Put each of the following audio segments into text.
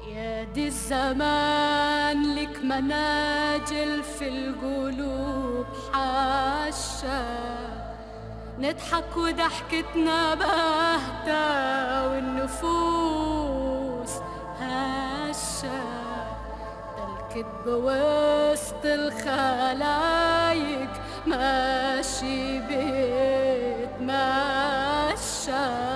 يا دي الزمان لك مناجل في القلوب حاشا، نضحك وضحكتنا باهتة والنفوس هاشة، ده الكدب وسط الخلايق ماشي بيتمشى.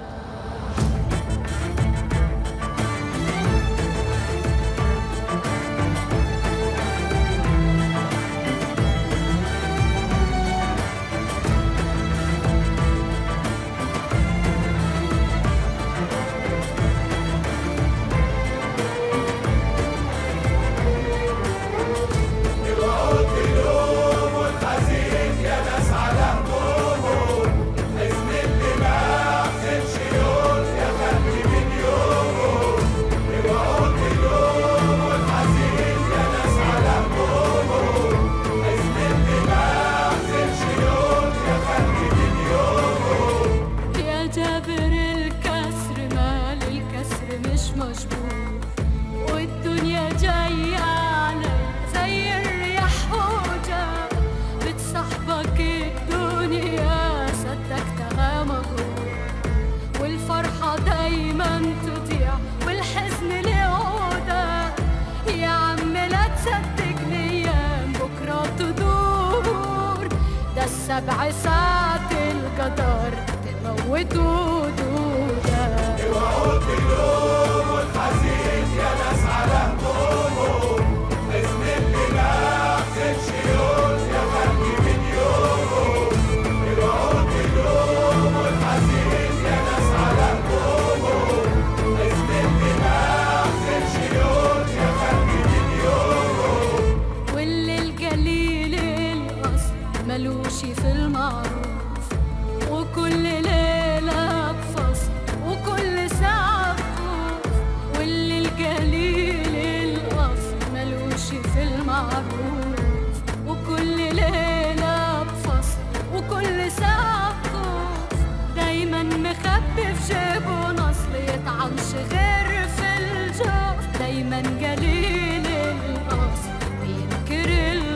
والدنيا جاية علي زي الرياح هوجة، بتصاحبك الدنيا صدقتها مغرور، والفرحة دايما تضيع والحزن له عودة. يا عم لا تصدق الأيام بكرة تدور، ده السبع ساعات القدر تموت ودودة. اوعوا تلوموا والحزين يا ناس على همومه، حزن اللي ما حزنش يوم يا خلي من يومه. اوعوا تلوموا والحزين يا ناس على همومه، حزن اللي ما حزنش يوم يا خلي من يومه. واللي القليل الأصل ملوش في المعروف، وكل ليلة بفصل وكل ساعة بخوف. واللي القليل الأصل ملوش في المعروف، وكل ليلة بفصل وكل ساعة بخوف. دايما مخبي في جيبه نصل يطعنش غير في الجوف، دايما قليل الأصل بينكر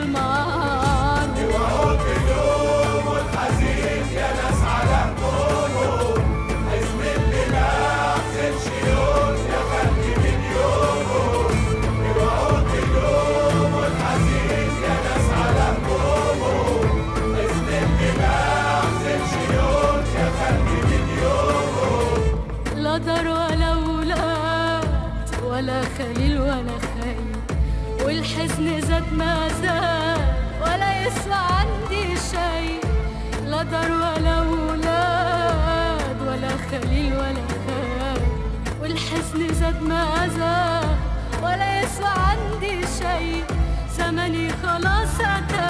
المعروف. اوعوا تلوموا الحزين يا ناس على همومه، حزن اللي ما حزنش يوم يا خلي من يومه. اوعوا تلوموا الحزين يا ناس على همومه، حزن اللي ما حزنش يوم يا خلي من يومه. لا دار ولا أولاد ولا خليل ولا خير، والحزن زاد ما زاد ولا يسوى عندي شيء. لا دار ولا أولاد ولا خليل ولا خير، والحزن زاد ما زاد ولا يسوى عندي شيء. زمني خلاص أتى